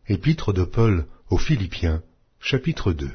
Épître de Paul aux Philippiens, chapitre 2.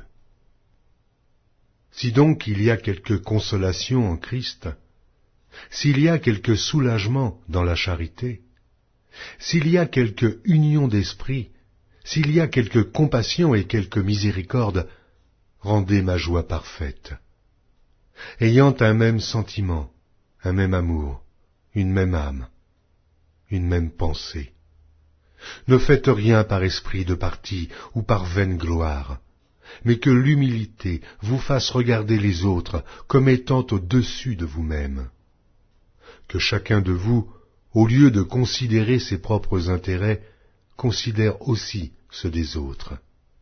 Si donc il y a quelque consolation en Christ, s'il y a quelque soulagement dans la charité, s'il y a quelque union d'esprit, s'il y a quelque compassion et quelque miséricorde, rendez ma joie parfaite. Ayant un même sentiment, un même amour, une même âme, une même pensée. Ne faites rien par esprit de parti ou par vaine gloire, mais que l'humilité vous fasse regarder les autres comme étant au-dessus de vous-même. Que chacun de vous, au lieu de considérer ses propres intérêts, considère aussi ceux des autres.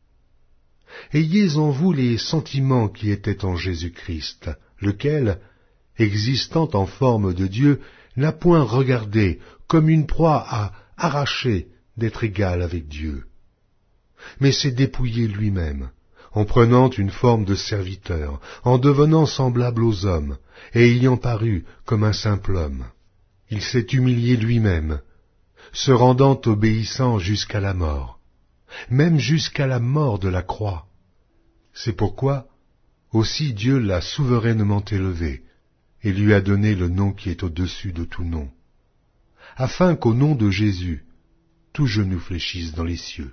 Ayez en vous les sentiments qui étaient en Jésus-Christ, lequel, existant en forme de Dieu, n'a point regardé comme une proie à arracher d'être égal avec Dieu, mais s'est dépouillé lui-même, en prenant une forme de serviteur, en devenant semblable aux hommes, et ayant paru comme un simple homme. Il s'est humilié lui-même, se rendant obéissant jusqu'à la mort, même jusqu'à la mort de la croix. C'est pourquoi aussi Dieu l'a souverainement élevé, et lui a donné le nom qui est au-dessus de tout nom, afin qu'au nom de Jésus, tout genou fléchisse dans les cieux,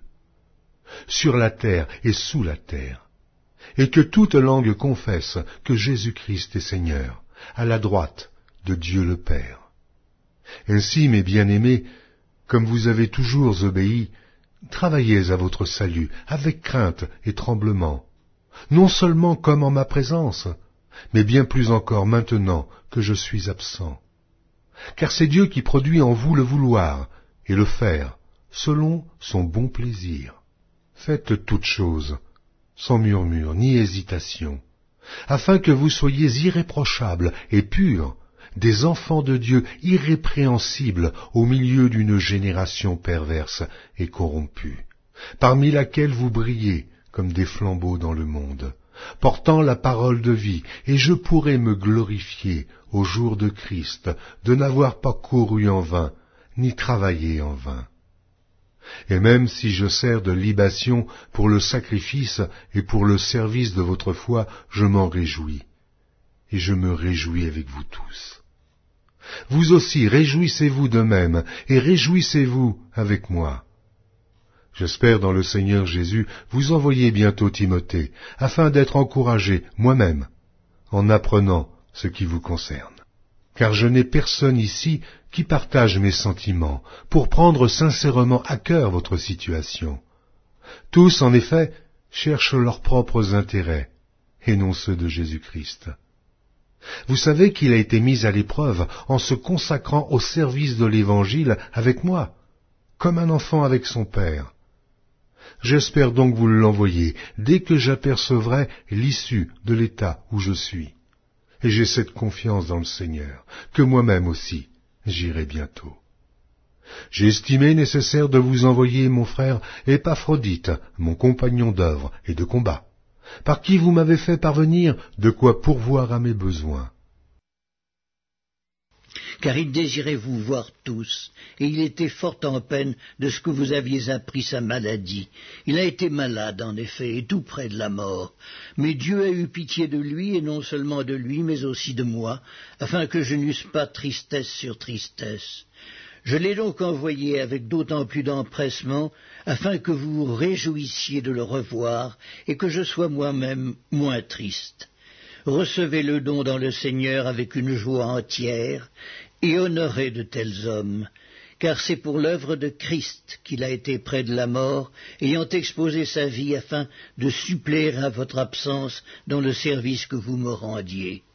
sur la terre et sous la terre, et que toute langue confesse que Jésus-Christ est Seigneur, à la droite de Dieu le Père. Ainsi, mes bien-aimés, comme vous avez toujours obéi, travaillez à votre salut avec crainte et tremblement, non seulement comme en ma présence, mais bien plus encore maintenant que je suis absent. Car c'est Dieu qui produit en vous le vouloir et le faire, selon son bon plaisir. Faites toutes choses, sans murmure ni hésitation, afin que vous soyez irréprochables et purs, des enfants de Dieu irrépréhensibles au milieu d'une génération perverse et corrompue, parmi laquelle vous brillez comme des flambeaux dans le monde, portant la parole de vie, et je pourrai me glorifier au jour de Christ de n'avoir pas couru en vain, ni travaillé en vain. Et même si je sers de libation pour le sacrifice et pour le service de votre foi, je m'en réjouis, et je me réjouis avec vous tous. Vous aussi réjouissez-vous de même, et réjouissez-vous avec moi. J'espère dans le Seigneur Jésus vous envoyer bientôt Timothée, afin d'être encouragé moi-même, en apprenant ce qui vous concerne. Car je n'ai personne ici qui partage mes sentiments, pour prendre sincèrement à cœur votre situation. Tous, en effet, cherchent leurs propres intérêts, et non ceux de Jésus-Christ. Vous savez qu'il a été mis à l'épreuve en se consacrant au service de l'Évangile avec moi, comme un enfant avec son père. J'espère donc vous l'envoyer dès que j'apercevrai l'issue de l'état où je suis. Et j'ai cette confiance dans le Seigneur, que moi-même aussi j'irai bientôt. J'ai estimé nécessaire de vous envoyer mon frère Épaphrodite, mon compagnon d'œuvre et de combat, par qui vous m'avez fait parvenir de quoi pourvoir à mes besoins. Car il désirait vous voir tous, et il était fort en peine de ce que vous aviez appris sa maladie. Il a été malade, en effet, et tout près de la mort. Mais Dieu a eu pitié de lui, et non seulement de lui, mais aussi de moi, afin que je n'eusse pas tristesse sur tristesse. Je l'ai donc envoyé avec d'autant plus d'empressement, afin que vous vous réjouissiez de le revoir, et que je sois moi-même moins triste. Recevez-le donc dans le Seigneur avec une joie entière, et honorez de tels hommes, car c'est pour l'œuvre de Christ qu'il a été près de la mort, ayant exposé sa vie afin de suppléer à votre absence dans le service que vous me rendiez.